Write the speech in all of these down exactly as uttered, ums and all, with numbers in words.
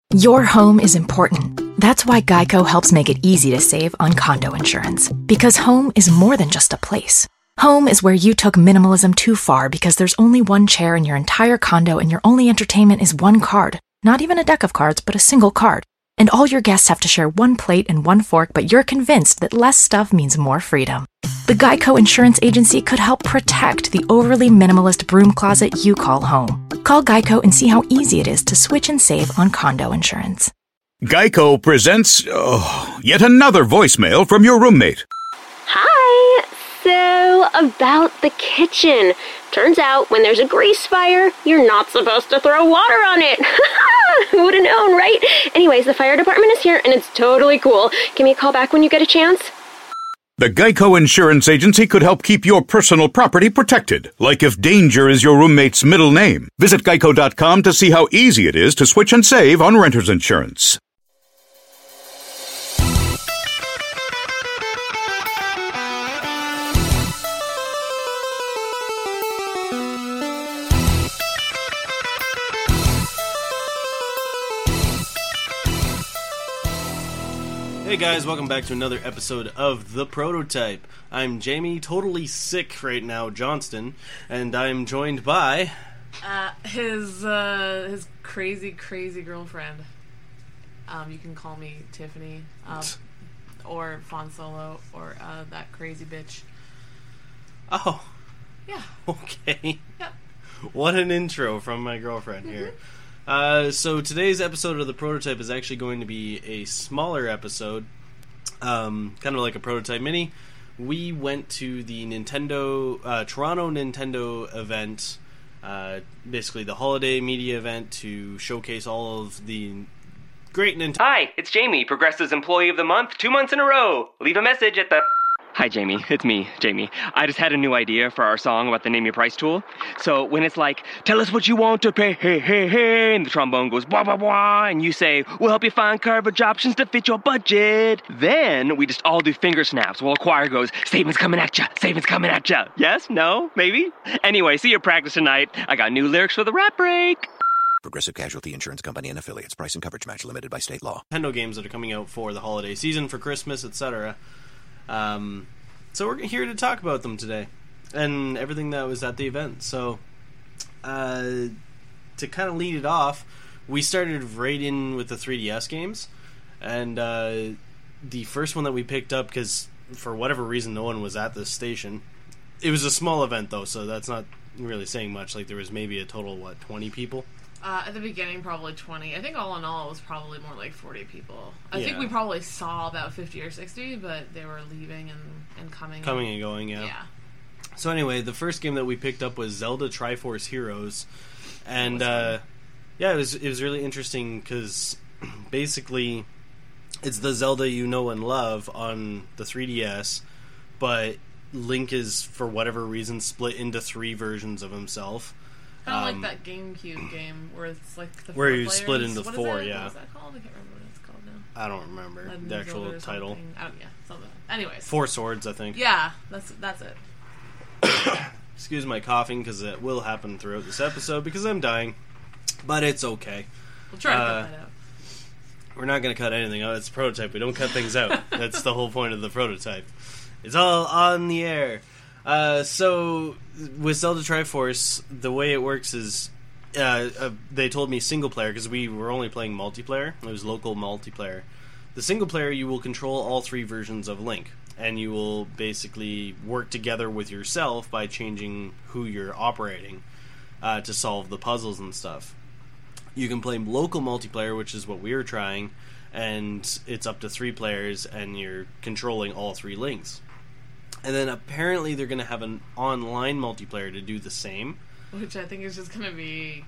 Your home is important. That's why Geico helps make it easy to save on condo insurance. Because home is more than just a place. Home is where you took minimalism too far because there's only one chair in your entire condo and your only entertainment is one card. Not even a deck of cards, but a single card. And all your guests have to share one plate and one fork, but you're convinced that less stuff means more freedom. The Geico Insurance Agency could help protect the overly minimalist broom closet you call home. Call Geico and see how easy it is to switch and save on condo insurance. Geico presents oh, yet another voicemail from your roommate. Hi! So, about the kitchen. Turns out, when there's a grease fire, you're not supposed to throw water on it. Who would have known, right? Anyways, the fire department is here, and it's totally cool. Give me a call back when you get a chance. The Geico Insurance Agency could help keep your personal property protected, like if danger is your roommate's middle name. Visit geico dot com to see how easy it is to switch and save on renter's insurance. Hey guys, welcome back to another episode of The Prototype. I'm Jamie, totally sick right now, Johnston, and I'm joined by... Uh, his, uh, his crazy, crazy girlfriend. Um, you can call me Tiffany, um, or Fawn Solo, or, uh, that crazy bitch. Oh. Yeah. Okay. Yep. What an intro from my girlfriend here. Mm-hmm. Uh, so today's episode of The Prototype is actually going to be a smaller episode, um, kind of like a Prototype Mini. We went to the Nintendo, uh, Toronto Nintendo event, uh, basically the holiday media event to showcase all of the great Nintendo... Hi, it's Jamie, Progressive's Employee of the Month, two months in a row. Leave a message at the... Hi, Jamie. It's me, Jamie. I just had a new idea for our song about the Name Your Price tool. So when it's like, tell us what you want to pay, hey, hey, hey, and the trombone goes, blah, blah, blah, and you say, we'll help you find coverage options to fit your budget. Then we just all do finger snaps while a choir goes, savings coming at ya, savings coming at ya. Yes? No? Maybe? Anyway, see your practice tonight. I got new lyrics for the rap break. Progressive Casualty Insurance Company and Affiliates. Price and coverage match limited by state law. Nintendo games that are coming out for the holiday season, for Christmas, et cetera. Um, so we're here to talk about them today and everything that was at the event. So, uh, to kind of lead it off, we started right in with the three D S games, and uh, the first one that we picked up, because for whatever reason no one was at this station. It was a small event though, so that's not really saying much. Like there was maybe a total, what, twenty people? Uh, at the beginning, probably twenty. I think all in all, it was probably more like forty people. I Yeah. think we probably saw about fifty or sixty, but they were leaving and, and coming. Coming and going, yeah. Yeah. So anyway, the first game that we picked up was Zelda Triforce Heroes, and uh, yeah, it was it was really interesting because basically it's the Zelda you know and love on the three D S, but Link is for whatever reason split into three versions of himself. Kind of Um, like that GameCube game where it's like the where four you players. split into What is four, it? yeah. What is that called? I can't remember what it's called now. I don't remember Legend the of actual Zelda or title. something. Oh yeah, something. Anyways, Four Swords, I think. yeah, that's that's it. Excuse my coughing because it will happen throughout this episode because I'm dying, but it's okay. We'll try to Uh, cut that out. We're not going to cut anything out. It's a prototype. We don't cut things out. That's the whole point of the prototype. It's all on the air. Uh, so, with Zelda Triforce, the way it works is, uh, uh, they told me single player, because we were only playing multiplayer. It was local multiplayer. The single player, you will control all three versions of Link, and you will basically work together with yourself by changing who you're operating uh, to solve the puzzles and stuff. You can play local multiplayer, which is what we were trying, and it's up to three players, and you're controlling all three Links. And then apparently they're going to have an online multiplayer to do the same. Which I think is just going to be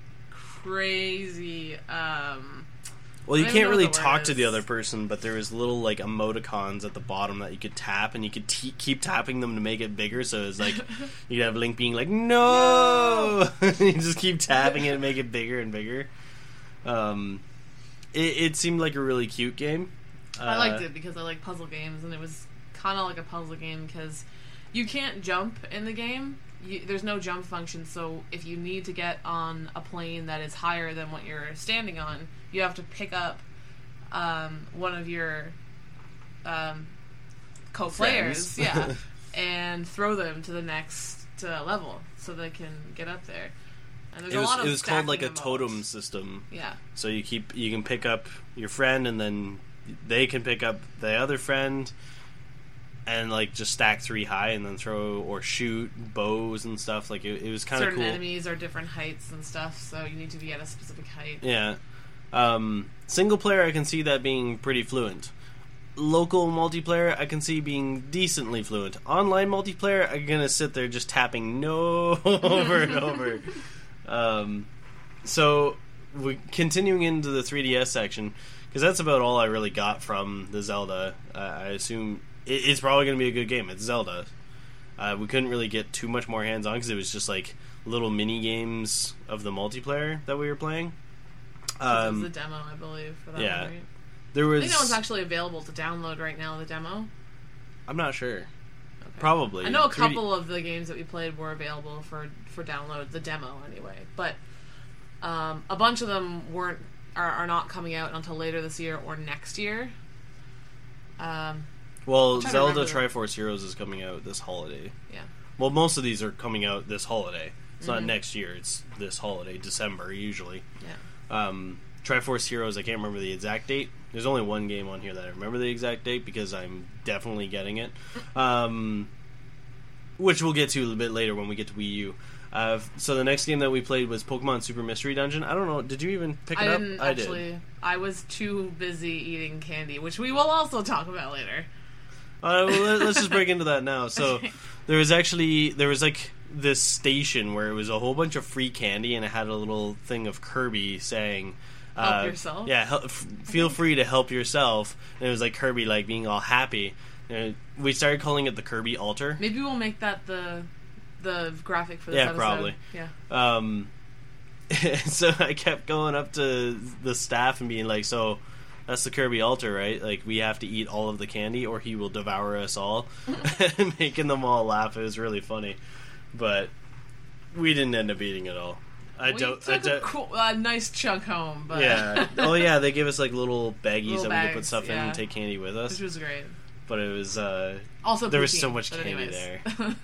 crazy. Um, Well, you I don't can't know really what the word talk to the is. other person, but there is little like emoticons at the bottom that you could tap, and you could t- keep tapping them to make it bigger. So it's like you'd have Link being like, "No!" You just keep tapping it and make it bigger and bigger. Um, it, it seemed like a really cute game. I liked Uh, it because I like puzzle games, and it was kind of like a puzzle game because you can't jump in the game. You, there's no jump function, so if you need to get on a plane that is higher than what you're standing on, you have to pick up um, one of your um, co-players, yeah, and throw them to the next uh, level so they can get up there. And there's it was, a lot of it was called like a stacking totem involved. system. Yeah. So you keep you can pick up your friend, and then they can pick up the other friend, and like just stack three high, and then throw or shoot bows and stuff. Like it, it was kind of cool. Certain enemies are different heights and stuff, so you need to be at a specific height. Yeah. Um, single player, I can see that being pretty fluent. Local multiplayer, I can see being decently fluent. Online multiplayer, I'm gonna sit there just tapping no over and over. Um, so, we continuing into the three D S section, because that's about all I really got from the Zelda. Uh, I assume it, it's probably gonna be a good game. It's Zelda. Uh, we couldn't really get too much more hands on because it was just like little mini games of the multiplayer that we were playing. Um, it was the demo, I believe, for that yeah. one, right? There was. I think that one's actually available to download right now, the demo. I'm not sure. Okay. Probably. I know a three D couple of the games that we played were available for, for download, the demo anyway. But um, a bunch of them weren't are, are not coming out until later this year or next year. Um, Well, trying to Zelda remember Triforce Heroes is coming out this holiday. yeah. Well, most of these are coming out this holiday. It's Mm-hmm. not next year. It's this holiday, December usually. Yeah. Um, Triforce Heroes, I can't remember the exact date. There's only one game on here that I remember the exact date because I'm definitely getting it. Um, which we'll get to a little bit later when we get to Wii U. Uh, so the next game that we played was Pokemon Super Mystery Dungeon. I don't know, did you even pick it I up? didn't I actually. did. I was too busy eating candy, which we will also talk about later. Uh, well, let- let's just break into that now. So there was actually there was like this station where it was a whole bunch of free candy, and it had a little thing of Kirby saying, Help uh, yourself? Yeah, hel- f- feel free to help yourself. And it was like Kirby like being all happy. And we started calling it the Kirby Altar. Maybe we'll make that the the graphic for this Yeah, episode. probably. Yeah. Um, so I kept going up to the staff and being like, so that's the Kirby Altar, right? Like, we have to eat all of the candy or he will devour us all. And making them all laugh. It was really funny. But we didn't end up eating it all. I we don't. took I a don't cool, uh, nice chunk home, but yeah. Oh, yeah, they give us, like, little baggies Little that we could put bags, stuff in yeah. and take candy with us. which was great. But it was, uh... Also, there was poutine, so much but candy anyways. there.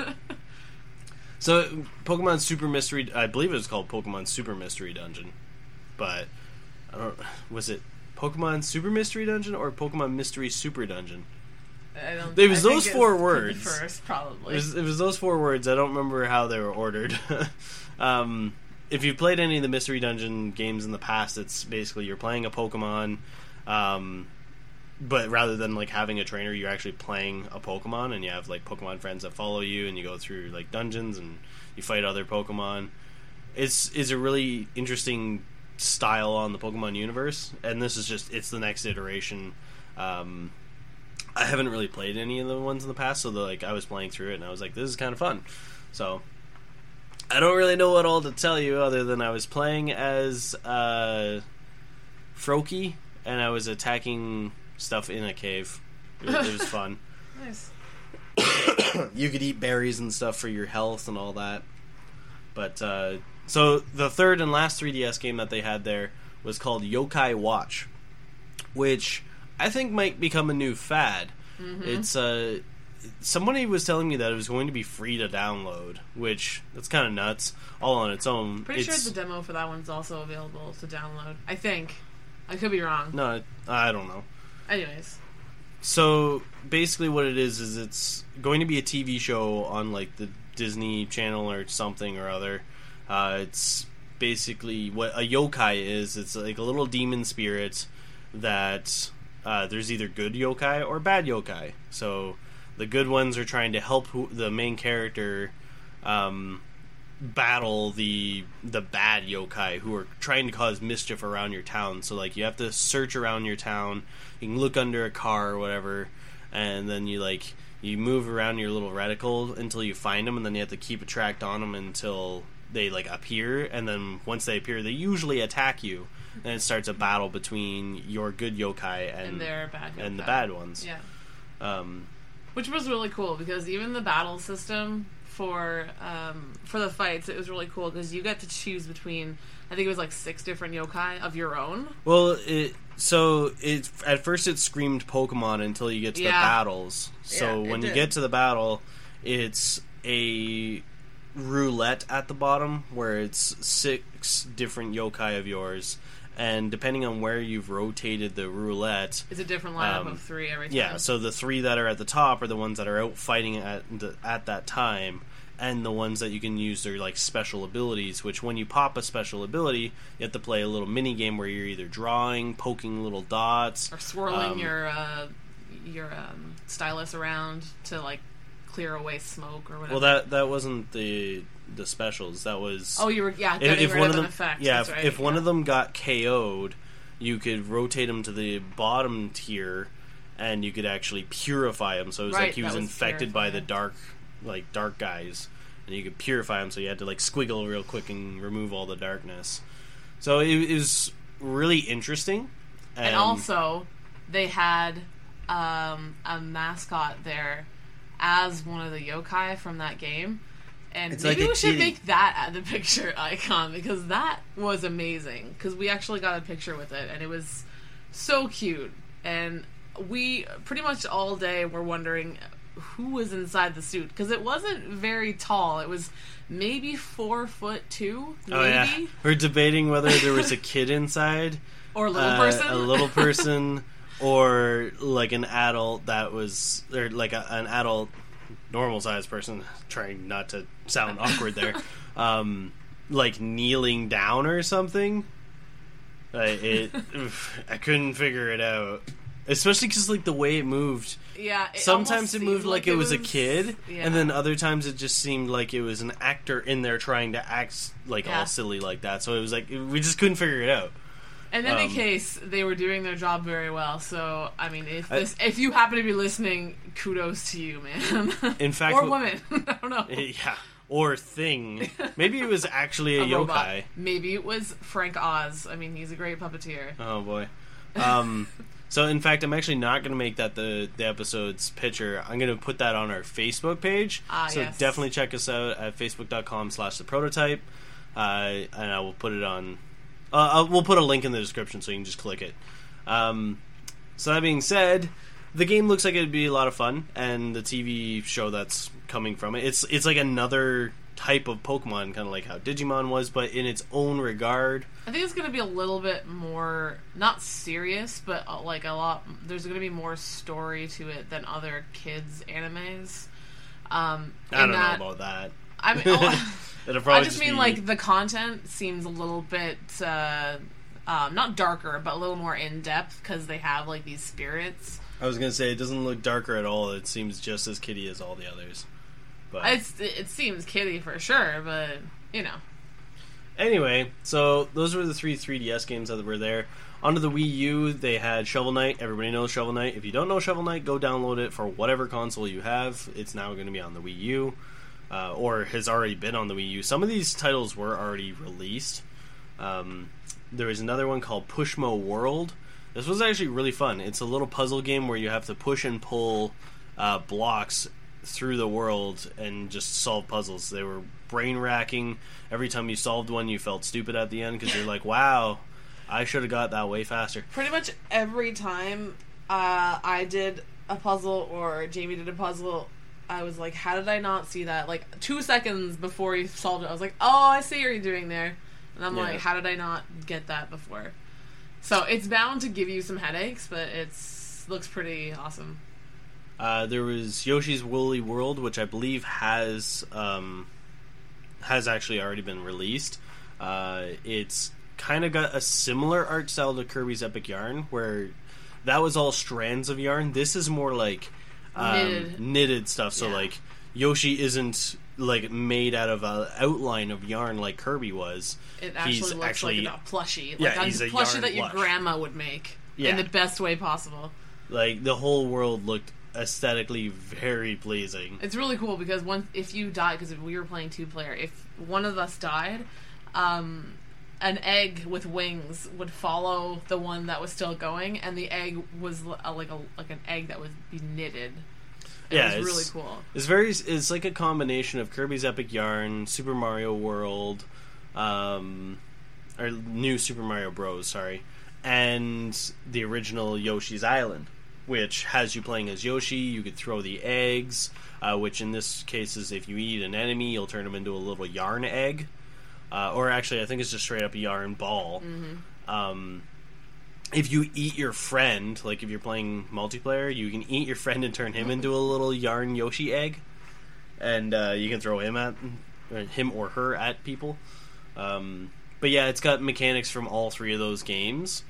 So, Pokemon Super Mystery... I believe it was called Pokemon Super Mystery Dungeon. But, I don't... Was it Pokemon Super Mystery Dungeon or Pokemon Mystery Super Dungeon? I don't, It was I think those it's four the words. First, probably. It was, it was those four words. I don't remember how they were ordered. um, if you've played any of the Mystery Dungeon games in the past, it's basically you're playing a Pokemon... Um, but rather than like having a trainer, you're actually playing a Pokemon, and you have like Pokemon friends that follow you, and you go through like dungeons and you fight other Pokemon. It's is a really interesting style on the Pokemon universe, and this is just it's the next iteration. Um, I haven't really played any of the ones in the past, so the, like I was playing through it, and I was like, this is kind of fun. So I don't really know what all to tell you other than I was playing as uh, Froakie, and I was attacking stuff in a cave. It, it was fun. Nice. You could eat berries and stuff for your health and all that. But, uh, so the third and last three D S game that they had there was called Yokai Watch, which I think might become a new fad. Mm-hmm. It's, uh, somebody was telling me that it was going to be free to download, which, that's kind of nuts, all on its own. Pretty it's, sure the demo for that one's also available to download. I think. I could be wrong. No, I don't know. Anyways. So basically what it is is it's going to be a T V show on like the Disney Channel or something or other. Uh, it's basically what a yokai is. It's like a little demon spirit that uh, there's either good yokai or bad yokai. So the good ones are trying to help who, the main character um, battle the the bad yokai who are trying to cause mischief around your town. So like you have to search around your town, you can look under a car or whatever, and then you like you move around your little reticle until you find them, and then you have to keep a track on them until they like appear, and then once they appear they usually attack you, and it starts a battle between your good yokai and, And their bad and the yokai. bad ones. Yeah. Um, Which was really cool, because even the battle system for um, for the fights, it was really cool, because you get to choose between, I think it was like six different yokai of your own. Well, it so it at first it screamed Pokemon until you get to Yeah. the battles. So Yeah, it when you did. get to the battle, it's a roulette at the bottom where it's six different yokai of yours, and depending on where you've rotated the roulette, It's a different lineup Um, of three every time. yeah. So the three that are at the top are the ones that are out fighting at the, at that time. And the ones that you can use are like special abilities, which when you pop a special ability, you have to play a little mini game where you're either drawing, poking little dots, Or swirling um, your uh, your um, stylus around to like clear away smoke or whatever. Well, that that wasn't the the specials. That was oh, you were yeah if, getting if rid one of of an them, effect. yeah, That's if, right, if one yeah. of them got K O'd, you could rotate them to the bottom tier, and you could actually purify him. So it was Right, like he was, that was infected by the purifying. dark, like dark guys. And you could purify them, so you had to like squiggle real quick and remove all the darkness. So it, it was really interesting. And, And also, they had um, a mascot there as one of the yokai from that game. And It's maybe like a we should kitty. make that at the picture icon, because that was amazing. Because we actually got a picture with it, and it was so cute. And we pretty much all day were wondering who was inside the suit, because it wasn't very tall. It was maybe four foot two, maybe, oh yeah, we're debating whether there was a kid inside, or a little uh, person, a little person, or like an adult that was, or like a, an adult, normal sized person. Trying not to sound awkward there, um, like kneeling down or something. Uh, it, oof, I couldn't figure it out, especially because like the way it moved. Yeah, it Sometimes almost it seemed moved like, it was, a kid, yeah. and then other times it just seemed like it was an actor in there trying to act like Yeah. all silly like that. So it was like we just couldn't figure it out. In any um, case, they were doing their job very well. So I mean, if I- this, if you happen to be listening, kudos to you, man. In fact, or w- woman, I don't know. Yeah, or thing. Maybe it was actually a, A yokai. robot. Maybe it was Frank Oz. I mean, he's a great puppeteer. Oh boy. Um, so in fact, I'm actually not going to make that the the episode's picture. I'm going to put that on our Facebook page. Ah, so yes. definitely check us out at facebook dot com slash the prototype, uh, and I will put it on. Uh, I'll, we'll put a link in the description so you can just click it. Um, so that being said, the game looks like it'd be a lot of fun, and the T V show that's coming from it, it's it's like another type of Pokemon, kind of like how Digimon was, but in its own regard. I think it's going to be a little bit more, not serious, but uh, like a lot, there's going to be more story to it than other kids' animes. Um, I in don't that, know about that. I mean, oh, It'll probably I just mean be- like the content seems a little bit, uh, um, not darker, but a little more in-depth, because they have like these spirits. I was gonna say it doesn't look darker at all. It seems just as kiddie as all the others. But It's, it seems kiddie for sure, but, you know. anyway, so those were the three 3DS games that were there. Onto the Wii U, they had Shovel Knight. Everybody knows Shovel Knight. If you don't know Shovel Knight, go download it for whatever console you have. It's now going to be on the Wii U, uh, or has already been on the Wii U. Some of these titles were already released. Um, there was another one called Pushmo World. This was actually really fun. It's a little puzzle game where you have to push and pull uh, blocks through the world and just solve puzzles. They were brain-racking. Every time you solved one, you felt stupid at the end because you're like, wow, I should have got that way faster. Pretty much every time uh, I did a puzzle or Jamie did a puzzle, I was like, how did I not see that? Like, two seconds before you solved it, I was like, oh, I see what you're doing there. And I'm Yeah. like, how did I not get that before? So it's bound to give you some headaches, but it's looks pretty awesome. Uh, there was Yoshi's Woolly World, which I believe has um, has actually already been released. Uh, it's kind of got a similar art style to Kirby's Epic Yarn, where that was all strands of yarn. This is more like um, Knitted. knitted stuff. So Yeah. like Yoshi isn't like made out of an outline of yarn like Kirby was. It actually He's looks actually like a plushie. Like Yeah, a he's a plushie yarn that your plush. grandma would make. Yeah. In the best way possible. like the whole world looked aesthetically very pleasing. It's really cool because once if you die, because we were playing two player, if one of us died, um, an egg with wings would follow the one that was still going, and the egg was l- uh, like a like an egg that would be knitted. It yeah, was it's, really cool. It's very. It's like a combination of Kirby's Epic Yarn, Super Mario World, um, or new Super Mario Bros. Sorry, and the original Yoshi's Island, which has you playing as Yoshi. You could throw the eggs, uh, which in this case is if you eat an enemy, you'll turn them into a little yarn egg, uh, or actually, I think it's just straight up a yarn ball. Mm-hmm. Um, If you eat your friend, like if you're playing multiplayer, you can eat your friend and turn him into a little yarn Yoshi egg, and uh, you can throw him at or him or her at people. Um, but yeah, it's got mechanics from all three of those games,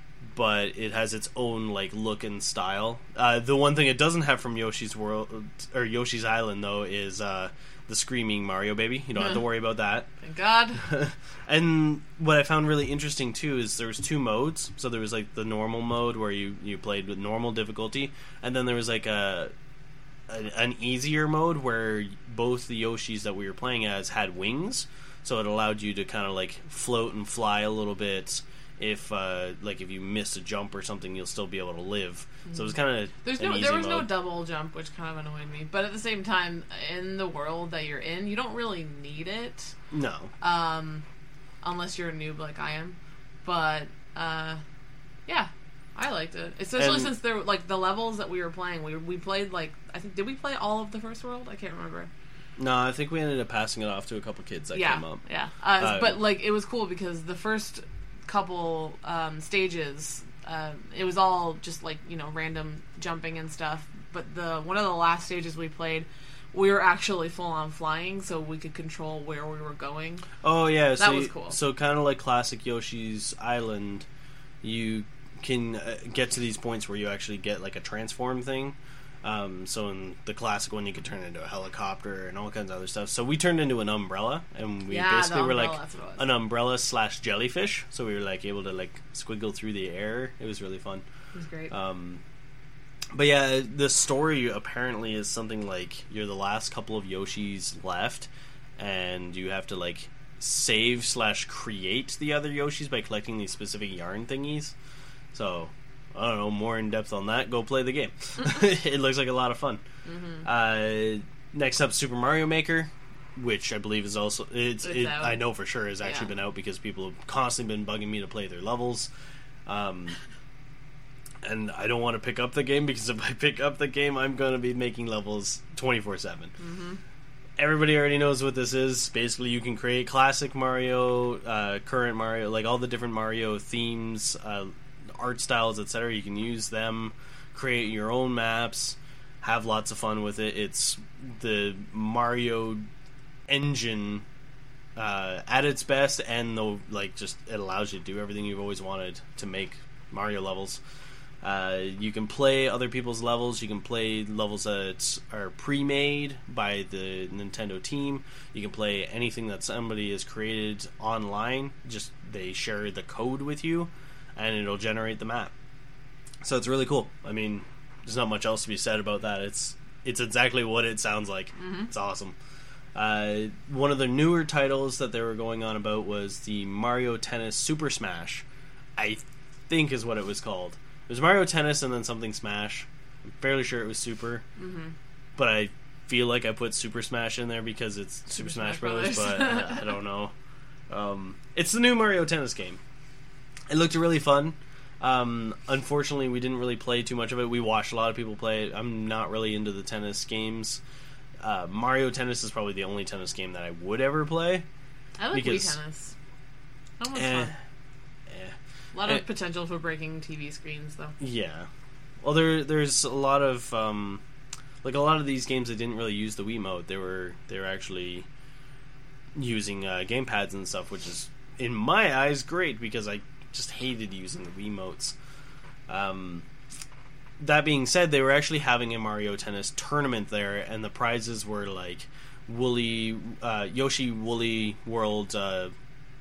but it has its own like look and style. Uh, the one thing it doesn't have from Yoshi's World or Yoshi's Island though is uh, the screaming Mario baby. You don't have to worry about that. Thank God. And what I found really interesting too is there was two modes. So there was like the normal mode where you, you played with normal difficulty, and then there was like a, a an easier mode where both the Yoshis that we were playing as had wings, so it allowed you to kind of like float and fly a little bit. If uh, like if you miss a jump or something, you'll still be able to live. So it was kind of there's no there was mode. no double jump, which kind of annoyed me. But at the same time, in the world that you're in, you don't really need it. No. Um, unless you're a noob like I am. But uh, yeah, I liked it, especially and, since there like the levels that we were playing. We we played like I think did we play all of the first world? I can't remember. No, I think we ended up passing it off to a couple kids that yeah, came up. Yeah, uh, uh, but like it was cool because the first couple um, stages, uh, it was all just like you know random jumping and stuff. But the one of the last stages we played, we were actually full on flying, so we could control where we were going. Oh yeah, that so was you, cool. So kind of like classic Yoshi's Island, you can uh, get to these points where you actually get like a transform thing. Um, so in the classic one, you could turn into a helicopter and all kinds of other stuff. So we turned into an umbrella, and we yeah, basically were like an umbrella slash jellyfish. So we were like able to like squiggle through the air. It was really fun. It was great. Um, but yeah, the story apparently is something like you're the last couple of Yoshis left, and you have to like save slash create the other Yoshis by collecting these specific yarn thingies. So I don't know, more in depth on that, go play the game. It looks like a lot of fun. Mm-hmm. Uh, next up, Super Mario Maker, which I believe is also it's, it's it, out. I know for sure has actually yeah. been out because people have constantly been bugging me to play their levels. Um, and I don't want to pick up the game because if I pick up the game, I'm going to be making levels twenty-four seven. Mm-hmm. Everybody already knows what this is. Basically, you can create classic Mario, uh, current Mario, like all the different Mario themes, uh, art styles, et cetera. You can use them, create your own maps, have lots of fun with it. It's the Mario engine uh, at its best, and though like just it allows you to do everything you've always wanted to make Mario levels. Uh, you can play other people's levels. You can play levels that are pre-made by the Nintendo team. You can play anything that somebody has created online. Just they share the code with you, and it'll generate the map. So it's really cool. I mean, there's not much else to be said about that. It's it's exactly what it sounds like. Mm-hmm. It's awesome. Uh, one of the newer titles that they were going on about was the Mario Tennis Super Smash, I think is what it was called. It was Mario Tennis and then something Smash. I'm fairly sure it was Super. Mm-hmm. But I feel like I put Super Smash in there because it's Super, Super Smash, Smash Bros., but I, I don't know. Um, it's the new Mario Tennis game. It looked really fun. Um, unfortunately, we didn't really play too much of it. We watched a lot of people play it. I'm not really into the tennis games. Uh, Mario Tennis is probably the only tennis game that I would ever play. I like Wii Tennis. That was eh, fun. Eh. A lot of eh. potential for breaking T V screens, though. Yeah. Well, there, there's a lot of um, like a lot of these games that didn't really use the Wiimote. They were they were actually using uh, gamepads and stuff, which is in my eyes great because I just hated using the Wiimotes. Um, that being said, they were actually having a Mario Tennis tournament there, and the prizes were like Woolly uh, Yoshi Woolly World uh,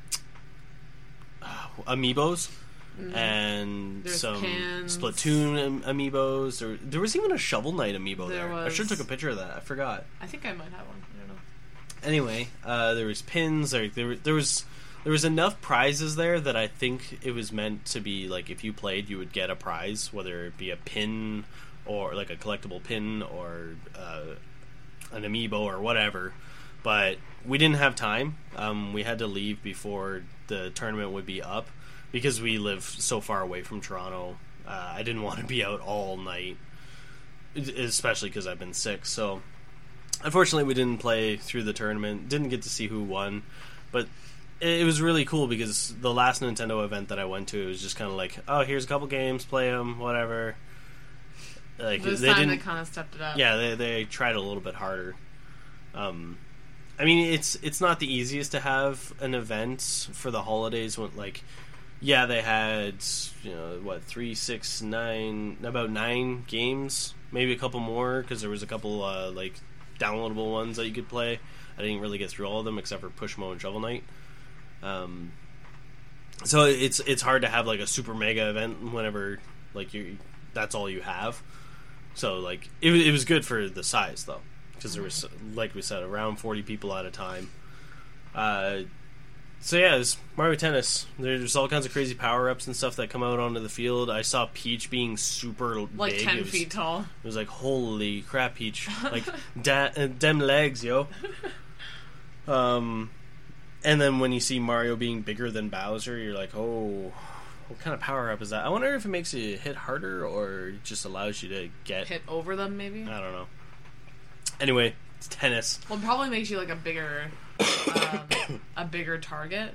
amiibos. Mm-hmm. And There's some pins. Splatoon am- amiibos. There, there was even a Shovel Knight amiibo there. There was. I should have took a picture of that. I forgot. I think I might have one. I don't know. Anyway, uh, there was pins. There, there, there was there was enough prizes there that I think it was meant to be like if you played, you would get a prize, whether it be a pin or like a collectible pin or uh, an amiibo or whatever. But we didn't have time. Um, we had to leave before the tournament would be up because we live so far away from Toronto. Uh, I didn't want to be out all night, especially because I've been sick. So unfortunately, we didn't play through the tournament. Didn't get to see who won, but it was really cool because the last Nintendo event that I went to, it was just kind of like, oh, here's a couple games, play them, whatever. Like this they time didn't, they kind of stepped it up. Yeah, they they tried a little bit harder. Um, I mean, it's it's not the easiest to have an event for the holidays when like. Yeah, they had, you know, what, three, six, nine, about nine games, maybe a couple more, because there was a couple, uh, like, downloadable ones that you could play. I didn't really get through all of them, except for Pushmo and Shovel Knight. Um, so it's it's hard to have, like, a super mega event whenever, like, you that's all you have. So, like, it, it was good for the size, though, because there was, like we said, around forty people at a time. Uh... So yeah, it's Mario Tennis. There's all kinds of crazy power-ups and stuff that come out onto the field. I saw Peach being super like big. ten it was, feet tall. It was like, holy crap, Peach. Like, da- uh, dem legs, yo. Um, and then when you see Mario being bigger than Bowser, you're like, oh, what kind of power-up is that? I wonder if it makes you hit harder or it just allows you to get... Hit over them, maybe? I don't know. Anyway, it's tennis. Well, it probably makes you like a bigger... um, a bigger target,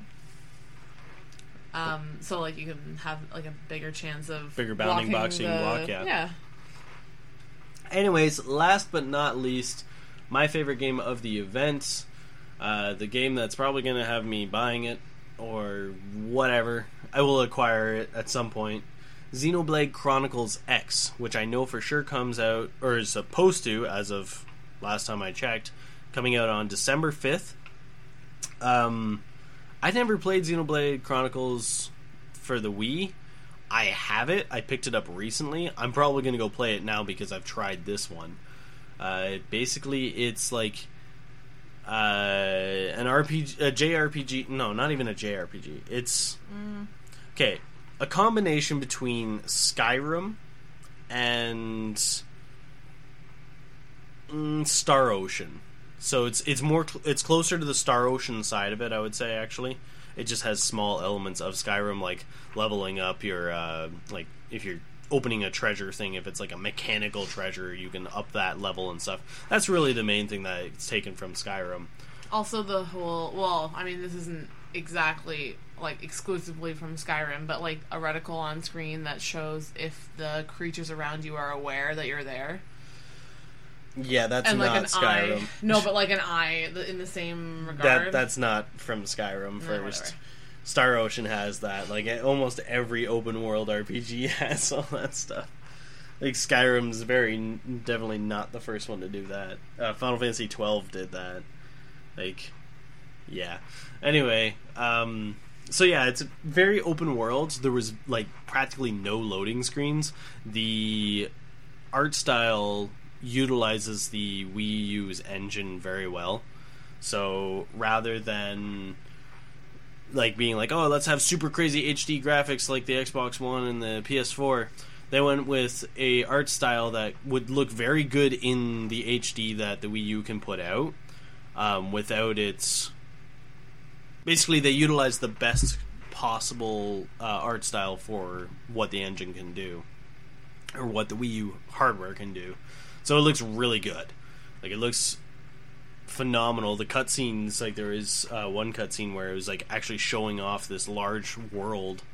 um, so like you can have like a bigger chance of bigger bounding box you can block. Yeah. Yeah. Anyways, last but not least, my favorite game of the event, uh, the game that's probably going to have me buying it or whatever. I will acquire it at some point. Xenoblade Chronicles X, which I know for sure comes out or is supposed to, as of last time I checked, coming out on December fifth. Um, I never played Xenoblade Chronicles for the Wii. I have it. I picked it up recently. I'm probably going to go play it now because I've tried this one. Uh, basically, it's like uh, an R P G, a J R P G. No, not even a J R P G. It's okay. A combination between Skyrim and mm, Star Ocean. So it's it's more cl- it's closer to the Star Ocean side of it, I would say. Actually, it just has small elements of Skyrim, like leveling up your uh, like if you're opening a treasure thing. If it's like a mechanical treasure, you can up that level and stuff. That's really the main thing that it's taken from Skyrim. Also, the whole well, I mean, this isn't exactly like exclusively from Skyrim, but like a reticle on screen that shows if the creatures around you are aware that you're there. Yeah, that's and like not an Skyrim. eye. No, but like an eye in the same regard. That that's not from Skyrim. First, whatever. Star Ocean has that. Like almost every open world R P G has all that stuff. Like Skyrim's very definitely not the first one to do that. Uh, Final Fantasy twelve did that. Like, yeah. Anyway, um, so yeah, it's very open world. There was like practically no loading screens. The art style utilizes the Wii U's engine very well. So rather than like being like, oh, let's have super crazy H D graphics like the Xbox One and the P S four, they went with a art style that would look very good in the H D that the Wii U can put out, um, without its... Basically, they utilize the best possible uh, art style for what the engine can do, or what the Wii U hardware can do. So it looks really good. Like, it looks phenomenal. The cutscenes, like, there is uh, one cutscene where it was, like, actually showing off this large world,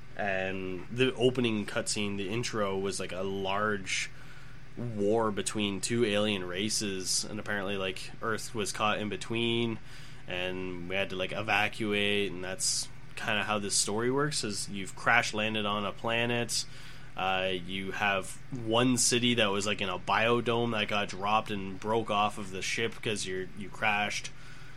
and the opening cutscene, the intro, was, like, a large war between two alien races, and apparently, like, Earth was caught in between, and we had to, like, evacuate, and that's kind of how this story works, is you've crash-landed on a planet. Uh, you have one city that was like in a biodome that got dropped and broke off of the ship because you you crashed,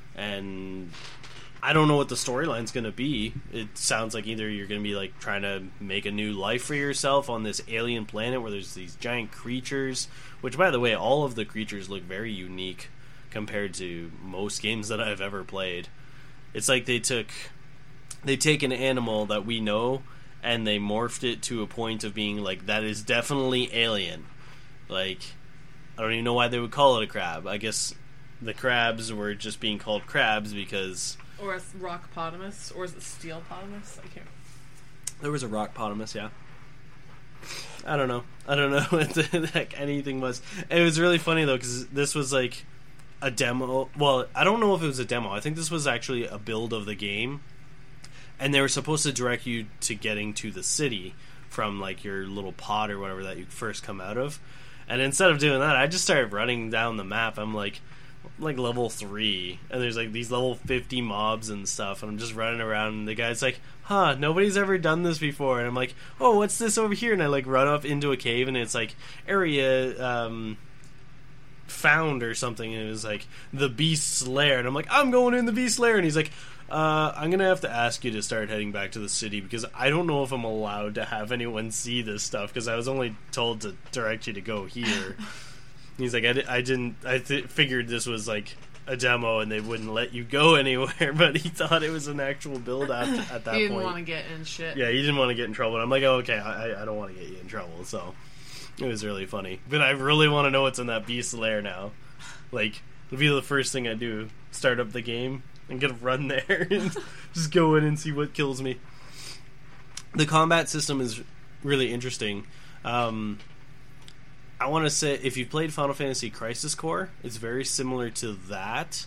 and I don't know what the storyline's going to be. It sounds like either you're going to be like trying to make a new life for yourself on this alien planet where there's these giant creatures, which, by the way, all of the creatures look very unique compared to most games that I've ever played. It's like they took they take an animal that we know and they morphed it to a point of being like, that is definitely alien. Like, I don't even know why they would call it a crab. I guess the crabs were just being called crabs because... Or a rockpotamus, or is it steelpotamus? I can't... There was a rockpotamus, yeah. I don't know. I don't know what the heck anything was. It was really funny, though, because this was, like, a demo. Well, I don't know if it was a demo. I think this was actually a build of the game. And they were supposed to direct you to getting to the city from, like, your little pod or whatever that you first come out of. And instead of doing that, I just started running down the map. I'm, like... like level three, and there's like these level fifty mobs and stuff, and I'm just running around, and the guy's like, huh, nobody's ever done this before, and I'm like, oh, what's this over here? And I like run up into a cave, and it's like area um found or something, and it was like the Beast's Lair, and I'm like, I'm going in the Beast's Lair, and he's like, uh I'm gonna have to ask you to start heading back to the city because I don't know if I'm allowed to have anyone see this stuff because I was only told to direct you to go here. He's like, I, di- I didn't, I th- figured this was like a demo and they wouldn't let you go anywhere, but he thought it was an actual build after, at that point. He didn't point. want to get in shit. Yeah, he didn't want to get in trouble. And I'm like, oh, okay, I, I don't want to get you in trouble, so it was really funny. But I really want to know what's in that Beast's Lair now. Like, it'll be the first thing I do, start up the game and get a run there and just go in and see what kills me. The combat system is really interesting. Um... I want to say, if you've played Final Fantasy Crisis Core, it's very similar to that.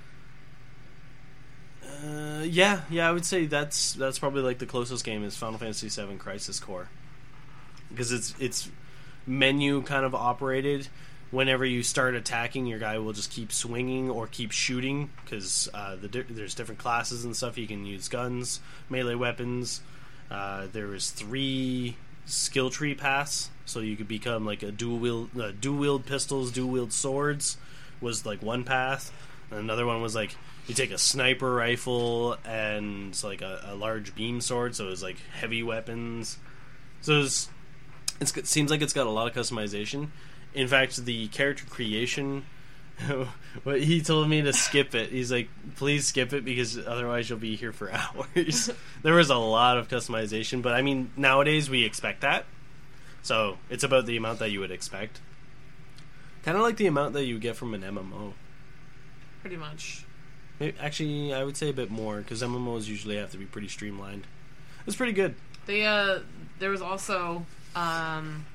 Uh, yeah, yeah, I would say that's that's probably like the closest game is Final Fantasy seven Crisis Core, because it's it's menu kind of operated. Whenever you start attacking, your guy will just keep swinging or keep shooting because uh, the di- there's different classes and stuff. You can use guns, melee weapons. Uh, there was three skill tree paths. So you could become like a dual wield, uh, dual wield pistols, dual wield swords was like one path. And another one was like you take a sniper rifle and like a, a large beam sword. So it was like heavy weapons. So it, was, it's, it seems like it's got a lot of customization. In fact, the character creation, what he told me to skip it. He's like, please skip it because otherwise you'll be here for hours. There was a lot of customization, but I mean nowadays we expect that. So, it's about the amount that you would expect. Kind of like the amount that you get from an M M O. Pretty much. Maybe, actually, I would say a bit more, because M M Os usually have to be pretty streamlined. It's pretty good. The, uh, there was also um,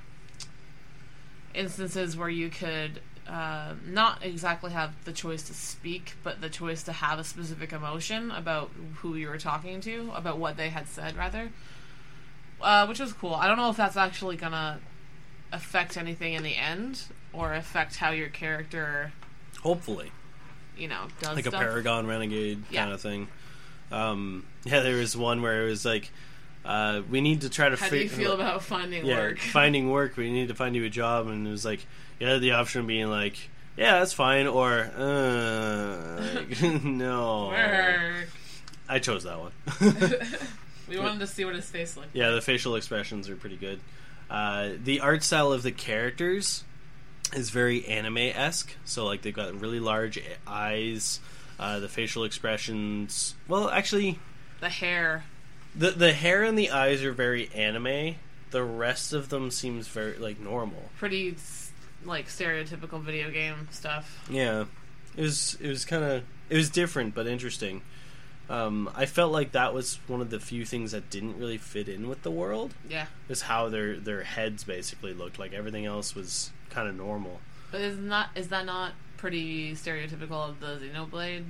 instances where you could uh, not exactly have the choice to speak, but the choice to have a specific emotion about who you were talking to, about what they had said, rather. Uh, which was cool. I don't know if that's actually gonna affect anything in the end, or affect how your character... Hopefully. You know, does Like stuff. a Paragon Renegade yeah. kind of thing. Um, yeah, there was one where it was like, uh, we need to try to... How fi- do you feel about finding yeah, work? finding work. We need to find you a job. And it was like, you had the option of being like, yeah, that's fine, or, uh, like, no. Work. I chose that one. We wanted to see what his face looked like. Yeah, the facial expressions are pretty good. Uh, the art style of the characters is very anime-esque. So, like, they've got really large eyes. Uh, the facial expressions... Well, actually... The hair. The the hair and the eyes are very anime. The rest of them seems very, like, normal. Pretty, like, stereotypical video game stuff. Yeah. It was, it was kind of... It was different, but interesting. Um, I felt like that was one of the few things that didn't really fit in with the world. Yeah. Is how their their heads basically looked. Like everything else was kind of normal. But is not is that not pretty stereotypical of the Xenoblade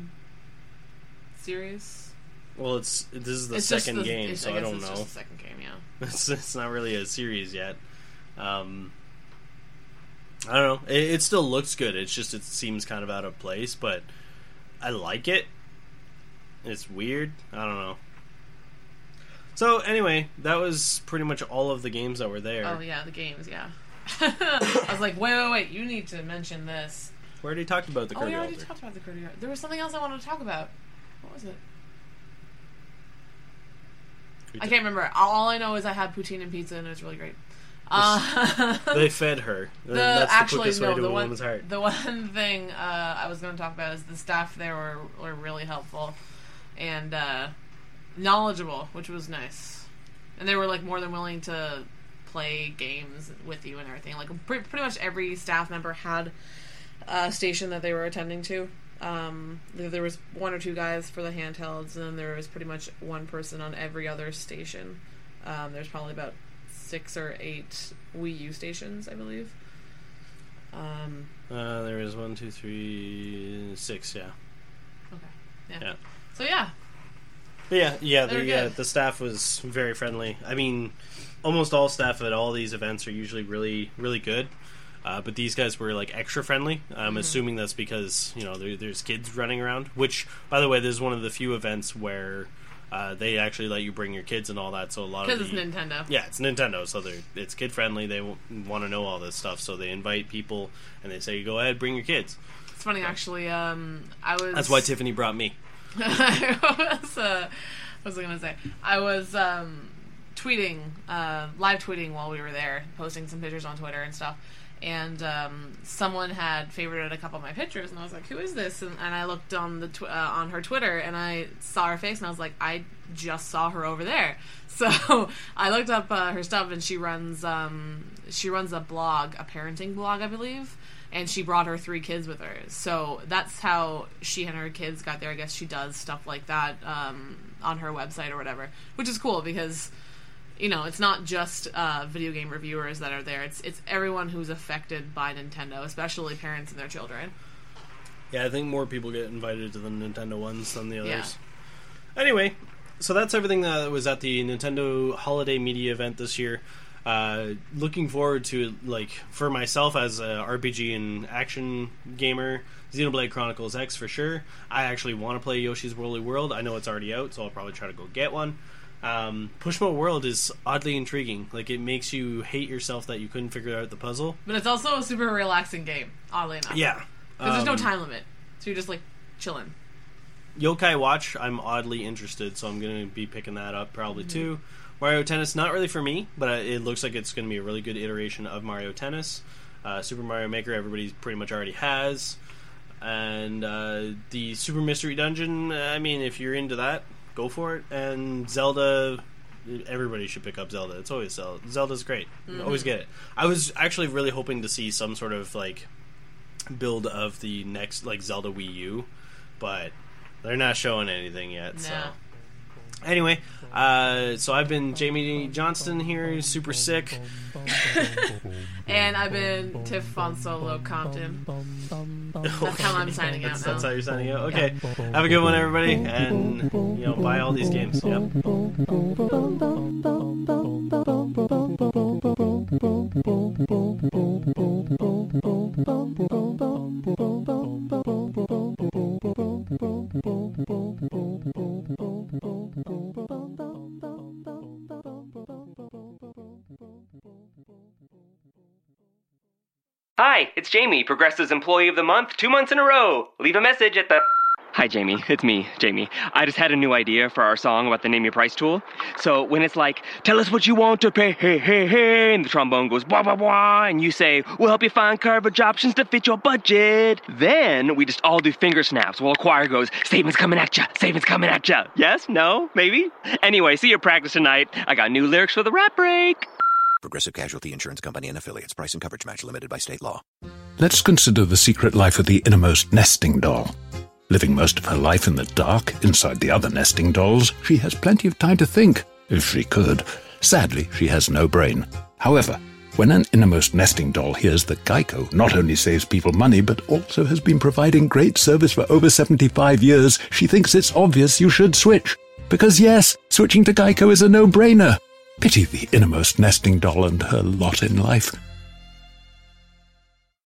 series? Well, it's this is the it's second the, game, so I, I guess don't it's know. Just the second game, yeah. it's, it's not really a series yet. Um, I don't know. It, it still looks good. It's just it seems kind of out of place, but I like it. It's weird. I don't know. So, anyway, that was pretty much all of the games that were there. Oh, yeah, the games, yeah. I was like, wait, wait, wait, you need to mention this. We already talked about the Oh, Kirby we already Altar. talked about the Kirby Altar. There was something else I wanted to talk about. What was it? I can't remember. All I know is I had poutine and pizza, and it was really great. Uh, they fed her. the, That's actually, the quickest no, way to the a one, woman's heart. The one thing uh, I was going to talk about is the staff there were, were really helpful. And uh, knowledgeable, which was nice. And they were like more than willing to play games with you and everything. Like pretty, pretty much every staff member had a station that they were attending to. Um, there was one or two guys for the handhelds, and then there was pretty much one person on every other station. Um, there's probably about six or eight Wii U stations, I believe. Um, uh, there is one, two, three, six. Yeah. Okay. Yeah. Yeah. So yeah. But yeah, yeah. They were The uh, good. the staff was very friendly. I mean, almost all staff at all these events are usually really, really good. Uh, but these guys were like extra friendly. I'm Mm-hmm. assuming that's because you know there, there's kids running around. Which, by the way, this is one of the few events where uh, they actually let you bring your kids and all that. So a lot of Because the, it's Nintendo. yeah, it's Nintendo, so they're it's kid friendly. They w- want to know all this stuff, so they invite people and they say, "Go ahead, bring your kids." It's funny, actually. Um, I was. That's why Tiffany brought me. I was. Uh, what was I gonna say? I was um, tweeting, uh, live tweeting while we were there, posting some pictures on Twitter and stuff. And um, someone had favorited a couple of my pictures, and I was like, "Who is this?" And, and I looked on the tw- uh, on her Twitter, and I saw her face, and I was like, "I just saw her over there." So I looked up uh, her stuff, and she runs um, she runs a blog, a parenting blog, I believe, and she brought her three kids with her. So that's how she and her kids got there. I guess she does stuff like that um, on her website or whatever, which is cool because. You know, it's not just uh, video game reviewers that are there. It's it's everyone who's affected by Nintendo, especially parents and their children. Yeah, I think more people get invited to the Nintendo ones than the others. Yeah. Anyway, so that's everything that was at the Nintendo Holiday Media event this year. Uh, looking forward to, like, for myself as a R P G and action gamer, Xenoblade Chronicles X for sure. I actually want to play Yoshi's Woolly World. I know it's already out, so I'll probably try to go get one. Um, Pushmo World is oddly intriguing. Like, it makes you hate yourself that you couldn't figure out the puzzle. But it's also a super relaxing game, oddly enough. Yeah. Because there's no Um, time limit. So you're just, like, chilling. Yokai Watch, I'm oddly interested, so I'm going to be picking that up probably Mm-hmm. too. Mario Tennis, not really for me, but it looks like it's going to be a really good iteration of Mario Tennis. Uh, Super Mario Maker, everybody pretty much already has. And uh, the Super Mystery Dungeon, I mean, if you're into that, go for it. And Zelda, everybody should pick up Zelda. It's always Zelda. Zelda's great. Mm-hmm. Always get it. I was actually really hoping to see some sort of, like, build of the next, like, Zelda Wii U, but they're not showing anything yet, No. so... Anyway, uh, so I've been Jamie Johnston here, super sick. And I've been Tiff Von Solo Compton. That's how I'm signing out That's, now. that's how you're signing out? Okay. Have a good one, everybody, and, you know, buy all these games. Yep. Hi, it's Jamie, Progressive's Employee of the Month, two months in a row. Leave a message at the... Hi, Jamie. It's me, Jamie. I just had a new idea for our song about the Name Your Price tool. So when it's like, tell us what you want to pay, hey, hey, hey, and the trombone goes, blah, blah, blah, and you say, we'll help you find coverage options to fit your budget. Then we just all do finger snaps while a choir goes, statements coming at ya, statements coming at ya. Yes? No? Maybe? Anyway, see your practice tonight. I got new lyrics for the rap break. Progressive Casualty Insurance Company and Affiliates. Price and coverage match limited by state law. Let's consider the secret life of the innermost nesting doll. Living most of her life in the dark, inside the other nesting dolls, she has plenty of time to think, if she could. Sadly, she has no brain. However, when an innermost nesting doll hears that Geico not only saves people money, but also has been providing great service for over seventy-five years, she thinks it's obvious you should switch. Because yes, switching to Geico is a no-brainer. Pity the innermost nesting doll and her lot in life.